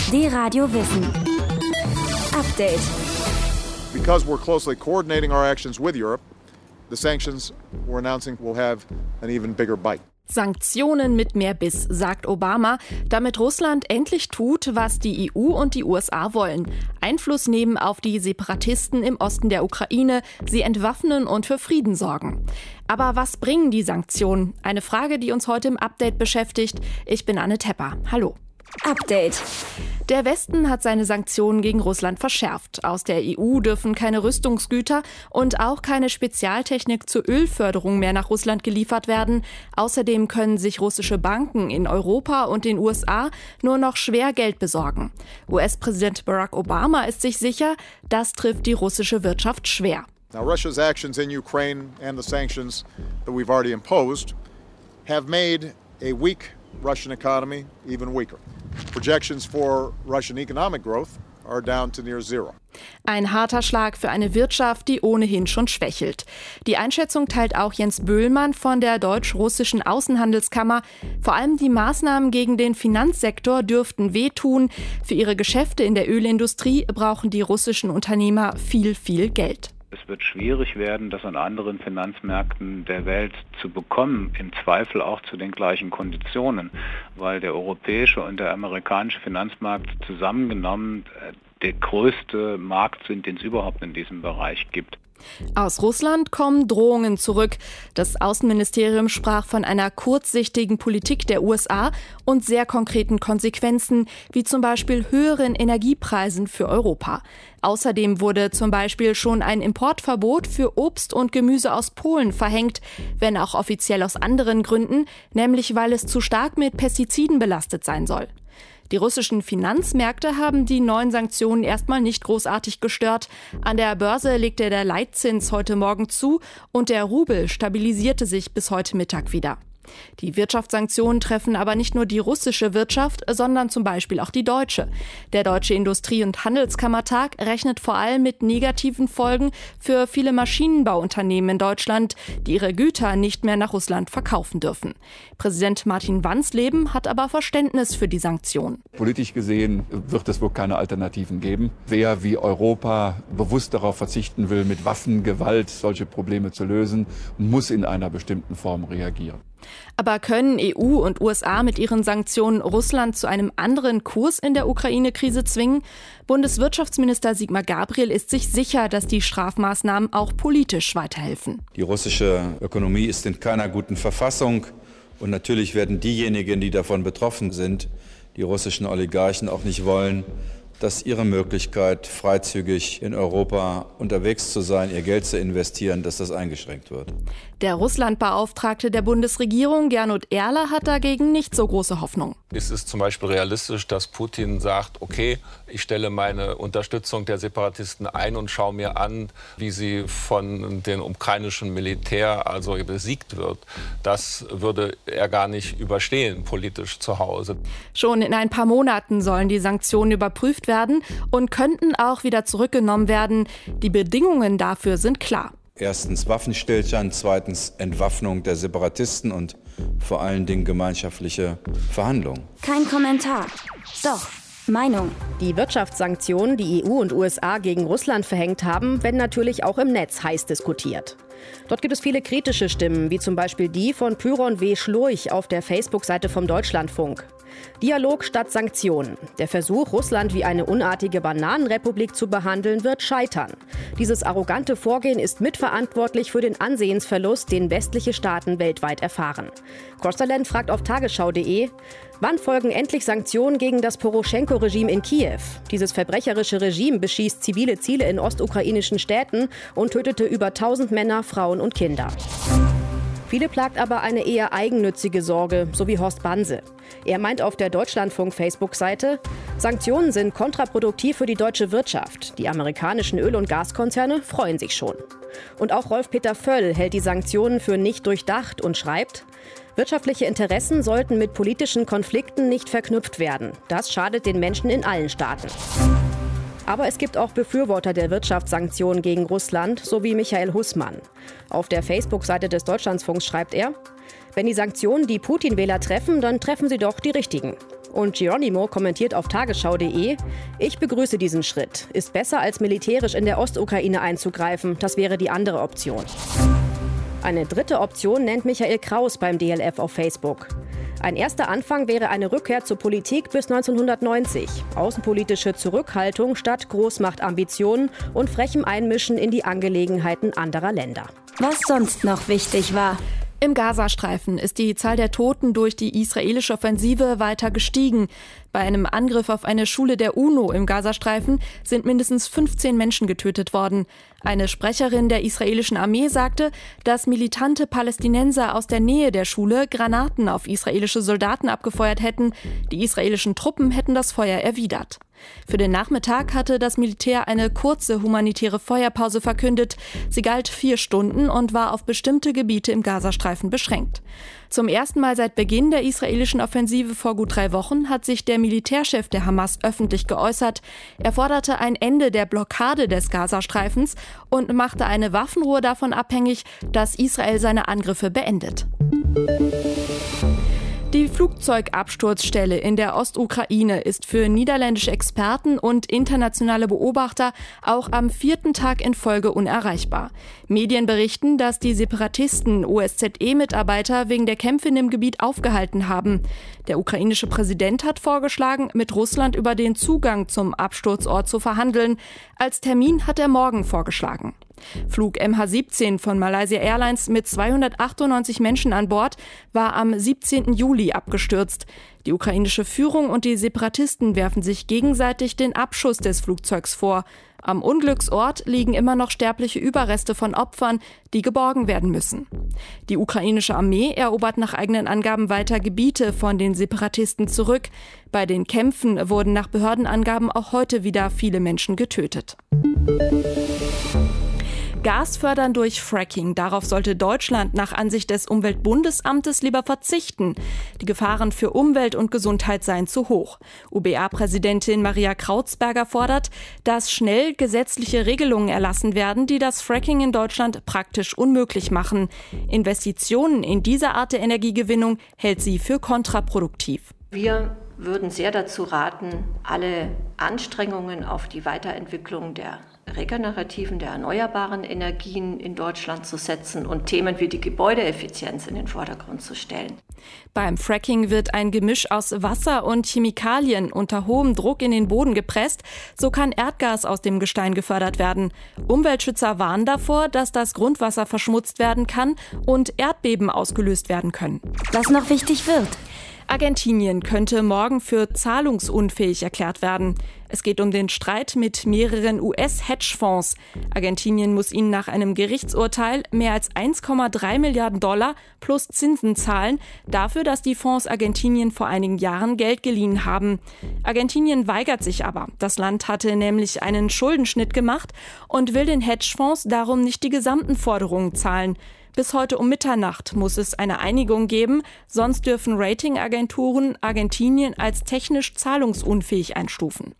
D-Radio Wissen. Update. Because we're closely coordinating our actions with Europe, the sanctions we're announcing will have an even bigger bite. Sanktionen mit mehr Biss, sagt Obama, damit Russland endlich tut, was die EU und die USA wollen. Einfluss nehmen auf die Separatisten im Osten der Ukraine, sie entwaffnen und für Frieden sorgen. Aber was bringen die Sanktionen? Eine Frage, die uns heute im Update beschäftigt. Ich bin Anne Tepper. Hallo. Update. Der Westen hat seine Sanktionen gegen Russland verschärft. Aus der EU dürfen keine Rüstungsgüter und auch keine Spezialtechnik zur Ölförderung mehr nach Russland geliefert werden. Außerdem können sich russische Banken in Europa und den USA nur noch schwer Geld besorgen. US-Präsident Barack Obama ist sich sicher, das trifft die russische Wirtschaft schwer. Now, Russia's actions in Ukraine and the sanctions that we've already imposed have made a weak Russian economy even weaker. Projections for Russian economic growth are down to near zero. Ein harter Schlag für eine Wirtschaft, die ohnehin schon schwächelt. Die Einschätzung teilt auch Jens Böhlmann von der deutsch-russischen Außenhandelskammer. Vor allem die Maßnahmen gegen den Finanzsektor dürften wehtun. Für ihre Geschäfte in der Ölindustrie brauchen die russischen Unternehmer viel Geld. Es wird schwierig werden, das an anderen Finanzmärkten der Welt zu bekommen, im Zweifel auch zu den gleichen Konditionen, weil der europäische und der amerikanische Finanzmarkt zusammengenommen der größte Markt sind, den es überhaupt in diesem Bereich gibt. Aus Russland kommen Drohungen zurück. Das Außenministerium sprach von einer kurzsichtigen Politik der USA und sehr konkreten Konsequenzen, wie zum Beispiel höheren Energiepreisen für Europa. Außerdem wurde zum Beispiel schon ein Importverbot für Obst und Gemüse aus Polen verhängt, wenn auch offiziell aus anderen Gründen, nämlich weil es zu stark mit Pestiziden belastet sein soll. Die russischen Finanzmärkte haben die neuen Sanktionen erstmal nicht großartig gestört. An der Börse legte der Leitzins heute Morgen zu und der Rubel stabilisierte sich bis heute Mittag wieder. Die Wirtschaftssanktionen treffen aber nicht nur die russische Wirtschaft, sondern zum Beispiel auch die deutsche. Der Deutsche Industrie- und Handelskammertag rechnet vor allem mit negativen Folgen für viele Maschinenbauunternehmen in Deutschland, die ihre Güter nicht mehr nach Russland verkaufen dürfen. Präsident Martin Wansleben hat aber Verständnis für die Sanktionen. Politisch gesehen wird es wohl keine Alternativen geben. Wer wie Europa bewusst darauf verzichten will, mit Waffengewalt solche Probleme zu lösen, muss in einer bestimmten Form reagieren. Aber können EU und USA mit ihren Sanktionen Russland zu einem anderen Kurs in der Ukraine-Krise zwingen? Bundeswirtschaftsminister Sigmar Gabriel ist sich sicher, dass die Strafmaßnahmen auch politisch weiterhelfen. Die russische Ökonomie ist in keiner guten Verfassung. Und natürlich werden diejenigen, die davon betroffen sind, die russischen Oligarchen, auch nicht wollen, dass ihre Möglichkeit, freizügig in Europa unterwegs zu sein, ihr Geld zu investieren, dass das eingeschränkt wird. Der Russlandbeauftragte der Bundesregierung, Gernot Erler, hat dagegen nicht so große Hoffnung. Es ist zum Beispiel realistisch, dass Putin sagt, okay, ich stelle meine Unterstützung der Separatisten ein und schaue mir an, wie sie von dem ukrainischen Militär also besiegt wird. Das würde er gar nicht überstehen, politisch zu Hause. Schon in ein paar Monaten sollen die Sanktionen überprüft werden und könnten auch wieder zurückgenommen werden. Die Bedingungen dafür sind klar. Erstens Waffenstillstand, zweitens Entwaffnung der Separatisten und vor allen Dingen gemeinschaftliche Verhandlungen. Kein Kommentar. Doch, Meinung. Die Wirtschaftssanktionen, die EU und USA gegen Russland verhängt haben, werden natürlich auch im Netz heiß diskutiert. Dort gibt es viele kritische Stimmen, wie zum Beispiel die von Pyron W. Schlurch auf der Facebook-Seite vom Deutschlandfunk. Dialog statt Sanktionen. Der Versuch, Russland wie eine unartige Bananenrepublik zu behandeln, wird scheitern. Dieses arrogante Vorgehen ist mitverantwortlich für den Ansehensverlust, den westliche Staaten weltweit erfahren. Crosstalent fragt auf tagesschau.de, wann folgen endlich Sanktionen gegen das Poroschenko-Regime in Kiew? Dieses verbrecherische Regime beschießt zivile Ziele in ostukrainischen Städten und tötete über 1000 Männer, Frauen und Kinder. Viele plagt aber eine eher eigennützige Sorge, so wie Horst Banse. Er meint auf der Deutschlandfunk-Facebook-Seite, Sanktionen sind kontraproduktiv für die deutsche Wirtschaft. Die amerikanischen Öl- und Gaskonzerne freuen sich schon. Und auch Rolf-Peter Völl hält die Sanktionen für nicht durchdacht und schreibt, wirtschaftliche Interessen sollten mit politischen Konflikten nicht verknüpft werden. Das schadet den Menschen in allen Staaten. Aber es gibt auch Befürworter der Wirtschaftssanktionen gegen Russland, so wie Michael Hussmann. Auf der Facebook-Seite des Deutschlandfunks schreibt er, wenn die Sanktionen die Putin-Wähler treffen, dann treffen sie doch die richtigen. Und Geronimo kommentiert auf tagesschau.de: Ich begrüße diesen Schritt. Ist besser, als militärisch in der Ostukraine einzugreifen. Das wäre die andere Option. Eine dritte Option nennt Michael Kraus beim DLF auf Facebook. Ein erster Anfang wäre eine Rückkehr zur Politik bis 1990. Außenpolitische Zurückhaltung statt Großmachtambitionen und frechem Einmischen in die Angelegenheiten anderer Länder. Was sonst noch wichtig war. Im Gazastreifen ist die Zahl der Toten durch die israelische Offensive weiter gestiegen. Bei einem Angriff auf eine Schule der UNO im Gazastreifen sind mindestens 15 Menschen getötet worden. Eine Sprecherin der israelischen Armee sagte, dass militante Palästinenser aus der Nähe der Schule Granaten auf israelische Soldaten abgefeuert hätten. Die israelischen Truppen hätten das Feuer erwidert. Für den Nachmittag hatte das Militär eine kurze humanitäre Feuerpause verkündet. Sie galt 4 Stunden und war auf bestimmte Gebiete im Gazastreifen beschränkt. Zum ersten Mal seit Beginn der israelischen Offensive vor gut 3 Wochen hat sich der Militärchef der Hamas öffentlich geäußert. Er forderte ein Ende der Blockade des Gazastreifens und machte eine Waffenruhe davon abhängig, dass Israel seine Angriffe beendet. Die Flugzeugabsturzstelle in der Ostukraine ist für niederländische Experten und internationale Beobachter auch am 4. Tag in Folge unerreichbar. Medien berichten, dass die Separatisten OSZE-Mitarbeiter wegen der Kämpfe in dem Gebiet aufgehalten haben. Der ukrainische Präsident hat vorgeschlagen, mit Russland über den Zugang zum Absturzort zu verhandeln. Als Termin hat er morgen vorgeschlagen. Flug MH17 von Malaysia Airlines mit 298 Menschen an Bord war am 17. Juli abgestürzt. Die ukrainische Führung und die Separatisten werfen sich gegenseitig den Abschuss des Flugzeugs vor. Am Unglücksort liegen immer noch sterbliche Überreste von Opfern, die geborgen werden müssen. Die ukrainische Armee erobert nach eigenen Angaben weiter Gebiete von den Separatisten zurück. Bei den Kämpfen wurden nach Behördenangaben auch heute wieder viele Menschen getötet. Gas fördern durch Fracking. Darauf sollte Deutschland nach Ansicht des Umweltbundesamtes lieber verzichten. Die Gefahren für Umwelt und Gesundheit seien zu hoch. UBA-Präsidentin Maria Krautsberger fordert, dass schnell gesetzliche Regelungen erlassen werden, die das Fracking in Deutschland praktisch unmöglich machen. Investitionen in diese Art der Energiegewinnung hält sie für kontraproduktiv. Wir würden sehr dazu raten, alle Anstrengungen auf die Weiterentwicklung der regenerativen, der erneuerbaren Energien in Deutschland zu setzen und Themen wie die Gebäudeeffizienz in den Vordergrund zu stellen. Beim Fracking wird ein Gemisch aus Wasser und Chemikalien unter hohem Druck in den Boden gepresst. So kann Erdgas aus dem Gestein gefördert werden. Umweltschützer warnen davor, dass das Grundwasser verschmutzt werden kann und Erdbeben ausgelöst werden können. Was noch wichtig wird. Argentinien könnte morgen für zahlungsunfähig erklärt werden. Es geht um den Streit mit mehreren US-Hedgefonds. Argentinien muss ihnen nach einem Gerichtsurteil mehr als 1,3 Milliarden $ plus Zinsen zahlen, dafür, dass die Fonds Argentinien vor einigen Jahren Geld geliehen haben. Argentinien weigert sich aber. Das Land hatte nämlich einen Schuldenschnitt gemacht und will den Hedgefonds darum nicht die gesamten Forderungen zahlen. Bis heute um Mitternacht muss es eine Einigung geben, sonst dürfen Ratingagenturen Argentinien als technisch zahlungsunfähig einstufen.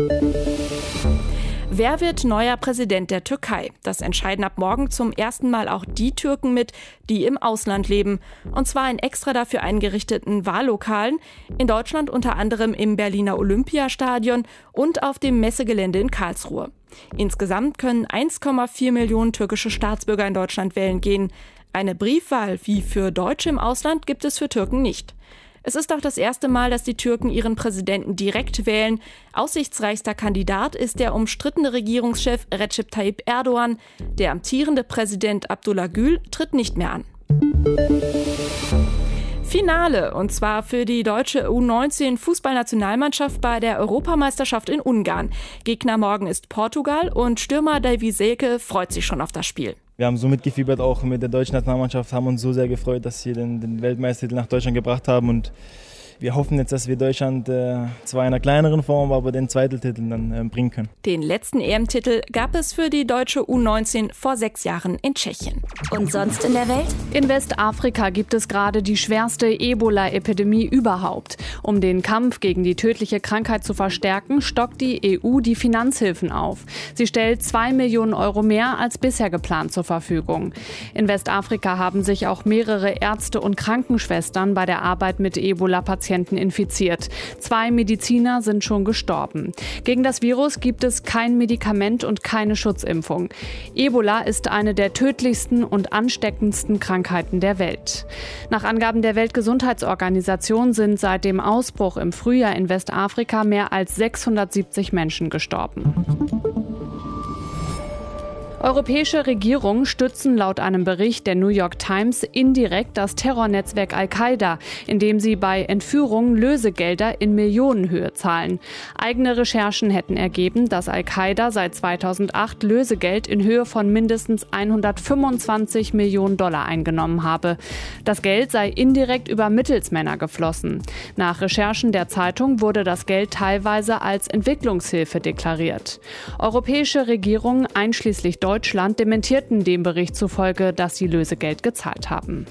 Wer wird neuer Präsident der Türkei? Das entscheiden ab morgen zum ersten Mal auch die Türken mit, die im Ausland leben. Und zwar in extra dafür eingerichteten Wahllokalen. In Deutschland unter anderem im Berliner Olympiastadion und auf dem Messegelände in Karlsruhe. Insgesamt können 1,4 Millionen türkische Staatsbürger in Deutschland wählen gehen. Eine Briefwahl wie für Deutsche im Ausland gibt es für Türken nicht. Es ist auch das erste Mal, dass die Türken ihren Präsidenten direkt wählen. Aussichtsreichster Kandidat ist der umstrittene Regierungschef Recep Tayyip Erdogan. Der amtierende Präsident Abdullah Gül tritt nicht mehr an. Finale, und zwar für die deutsche U19-Fußballnationalmannschaft bei der Europameisterschaft in Ungarn. Gegner morgen ist Portugal und Stürmer Davy Selke freut sich schon auf das Spiel. Wir haben so mitgefiebert auch mit der deutschen Nationalmannschaft, haben uns so sehr gefreut, dass sie den Weltmeistertitel nach Deutschland gebracht haben. Und wir hoffen jetzt, dass wir Deutschland zwar in einer kleineren Form, aber den zweiten Titel dann bringen können. Den letzten EM-Titel gab es für die deutsche U19 vor 6 Jahren in Tschechien. Und sonst in der Welt? In Westafrika gibt es gerade die schwerste Ebola-Epidemie überhaupt. Um den Kampf gegen die tödliche Krankheit zu verstärken, stockt die EU die Finanzhilfen auf. Sie stellt 2 Millionen Euro mehr als bisher geplant zur Verfügung. In Westafrika haben sich auch mehrere Ärzte und Krankenschwestern bei der Arbeit mit Ebola-Patienten Patienten infiziert. 2 Mediziner sind schon gestorben. Gegen das Virus gibt es kein Medikament und keine Schutzimpfung. Ebola ist eine der tödlichsten und ansteckendsten Krankheiten der Welt. Nach Angaben der Weltgesundheitsorganisation sind seit dem Ausbruch im Frühjahr in Westafrika mehr als 670 Menschen gestorben. Europäische Regierungen stützen laut einem Bericht der New York Times indirekt das Terrornetzwerk Al-Qaida, indem sie bei Entführungen Lösegelder in Millionenhöhe zahlen. Eigene Recherchen hätten ergeben, dass Al-Qaida seit 2008 Lösegeld in Höhe von mindestens 125 Millionen Dollar eingenommen habe. Das Geld sei indirekt über Mittelsmänner geflossen. Nach Recherchen der Zeitung wurde das Geld teilweise als Entwicklungshilfe deklariert. Europäische Regierungen, einschließlich Deutschland, dementierten dem Bericht zufolge, dass sie Lösegeld gezahlt haben.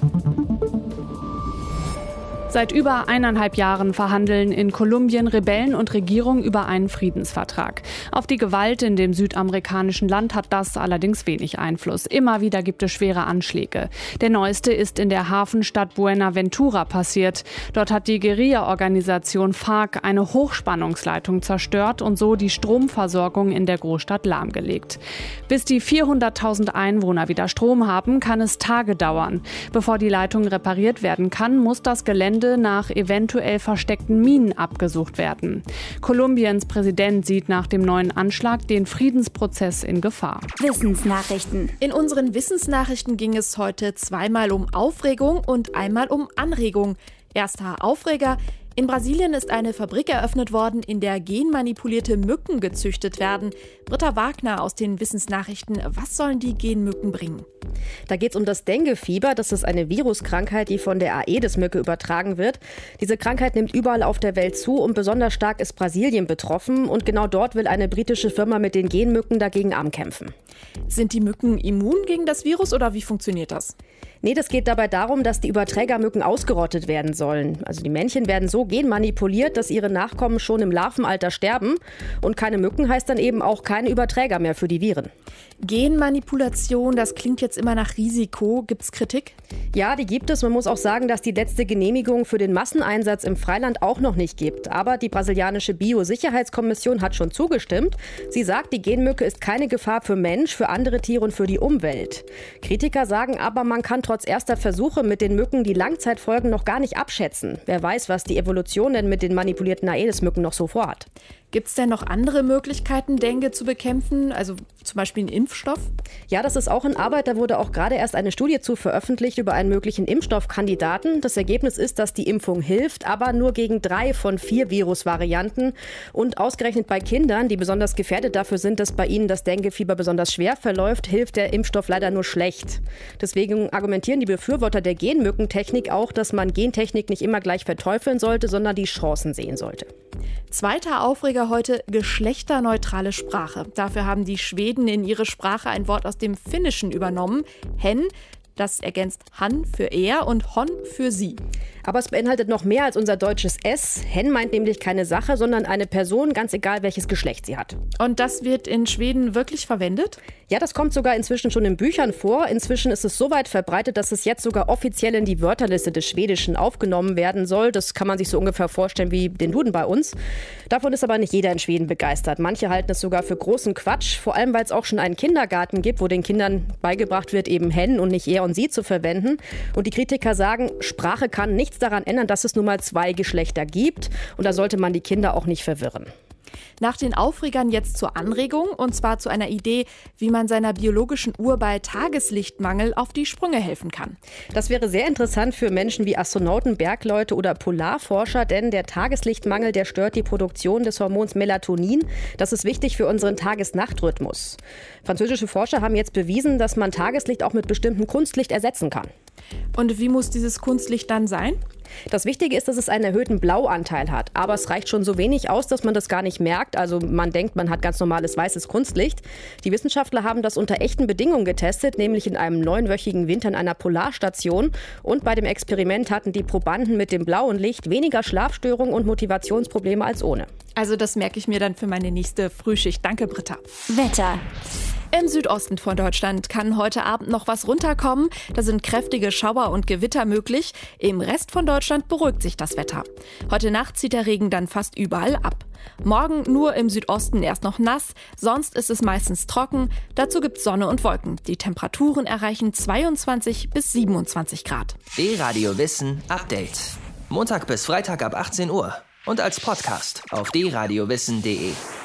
Seit über 1,5 Jahren verhandeln in Kolumbien Rebellen und Regierung über einen Friedensvertrag. Auf die Gewalt in dem südamerikanischen Land hat das allerdings wenig Einfluss. Immer wieder gibt es schwere Anschläge. Der neueste ist in der Hafenstadt Buenaventura passiert. Dort hat die Guerilla-Organisation FARC eine Hochspannungsleitung zerstört und so die Stromversorgung in der Großstadt lahmgelegt. Bis die 400.000 Einwohner wieder Strom haben, kann es Tage dauern. Bevor die Leitung repariert werden kann, muss das Gelände nach eventuell versteckten Minen abgesucht werden. Kolumbiens Präsident sieht nach dem neuen Anschlag den Friedensprozess in Gefahr. Wissensnachrichten. In unseren Wissensnachrichten ging es heute zweimal um Aufregung und einmal um Anregung. Erster Aufreger: In Brasilien ist eine Fabrik eröffnet worden, in der genmanipulierte Mücken gezüchtet werden. Britta Wagner aus den Wissensnachrichten. Was sollen die Genmücken bringen? Da geht es um das Dengue-Fieber. Das ist eine Viruskrankheit, die von der Aedes-Mücke übertragen wird. Diese Krankheit nimmt überall auf der Welt zu und besonders stark ist Brasilien betroffen. Und genau dort will eine britische Firma mit den Genmücken dagegen ankämpfen. Sind die Mücken immun gegen das Virus oder wie funktioniert das? Nee, das geht dabei darum, dass die Überträgermücken ausgerottet werden sollen. Also die Männchen werden so genmanipuliert, dass ihre Nachkommen schon im Larvenalter sterben. Und keine Mücken heißt dann eben auch keine Überträger mehr für die Viren. Genmanipulation, das klingt jetzt immer nach Risiko. Gibt es Kritik? Ja, die gibt es. Man muss auch sagen, dass die letzte Genehmigung für den Masseneinsatz im Freiland auch noch nicht gibt. Aber die brasilianische Biosicherheitskommission hat schon zugestimmt. Sie sagt, die Genmücke ist keine Gefahr für Mensch, für andere Tiere und für die Umwelt. Kritiker sagen aber, man kann trotz erster Versuche mit den Mücken die Langzeitfolgen noch gar nicht abschätzen. Wer weiß, was die Evolution denn mit den manipulierten Aedes-Mücken noch so vorhat. Gibt es denn noch andere Möglichkeiten, Dengue zu bekämpfen? Also zum Beispiel einen Impfstoff? Ja, das ist auch in Arbeit. Da wurde auch gerade erst eine Studie zu veröffentlicht über einen möglichen Impfstoffkandidaten. Das Ergebnis ist, dass die Impfung hilft, aber nur gegen 3 von 4 Virusvarianten. Und ausgerechnet bei Kindern, die besonders gefährdet dafür sind, dass bei ihnen das Denguefieber besonders schwer verläuft, hilft der Impfstoff leider nur schlecht. Deswegen argumentieren die Befürworter der Genmückentechnik auch, dass man Gentechnik nicht immer gleich verteufeln sollte, sondern die Chancen sehen sollte. Zweiter Aufreger heute: geschlechterneutrale Sprache. Dafür haben die Schweden in ihre Sprache ein Wort aus dem Finnischen übernommen. Hen. Das ergänzt Han für er und Hon für sie. Aber es beinhaltet noch mehr als unser deutsches S. Hen meint nämlich keine Sache, sondern eine Person, ganz egal welches Geschlecht sie hat. Und das wird in Schweden wirklich verwendet? Ja, das kommt sogar inzwischen schon in Büchern vor. Inzwischen ist es so weit verbreitet, dass es jetzt sogar offiziell in die Wörterliste des Schwedischen aufgenommen werden soll. Das kann man sich so ungefähr vorstellen wie den Duden bei uns. Davon ist aber nicht jeder in Schweden begeistert. Manche halten es sogar für großen Quatsch, vor allem weil es auch schon einen Kindergarten gibt, wo den Kindern beigebracht wird, eben Hen und nicht er und sie zu verwenden. Und die Kritiker sagen, Sprache kann nichts daran ändern, dass es nun mal 2 Geschlechter gibt. Und da sollte man die Kinder auch nicht verwirren. Nach den Aufregern jetzt zur Anregung, und zwar zu einer Idee, wie man seiner biologischen Uhr bei Tageslichtmangel auf die Sprünge helfen kann. Das wäre sehr interessant für Menschen wie Astronauten, Bergleute oder Polarforscher, denn der Tageslichtmangel, der stört die Produktion des Hormons Melatonin. Das ist wichtig für unseren Tages-Nacht-Rhythmus. Französische Forscher haben jetzt bewiesen, dass man Tageslicht auch mit bestimmtem Kunstlicht ersetzen kann. Und wie muss dieses Kunstlicht dann sein? Das Wichtige ist, dass es einen erhöhten Blauanteil hat. Aber es reicht schon so wenig aus, dass man das gar nicht merkt. Also man denkt, man hat ganz normales weißes Kunstlicht. Die Wissenschaftler haben das unter echten Bedingungen getestet, nämlich in einem 9-wöchigen Winter in einer Polarstation. Und bei dem Experiment hatten die Probanden mit dem blauen Licht weniger Schlafstörungen und Motivationsprobleme als ohne. Also das merke ich mir dann für meine nächste Frühschicht. Danke, Britta. Wetter. Im Südosten von Deutschland kann heute Abend noch was runterkommen. Da sind kräftige Schauer und Gewitter möglich. Im Rest von Deutschland beruhigt sich das Wetter. Heute Nacht zieht der Regen dann fast überall ab. Morgen nur im Südosten erst noch nass, sonst ist es meistens trocken. Dazu gibt's Sonne und Wolken. Die Temperaturen erreichen 22 bis 27 Grad. D-Radio Wissen Update. Montag bis Freitag ab 18 Uhr. Und als Podcast auf dradiowissen.de.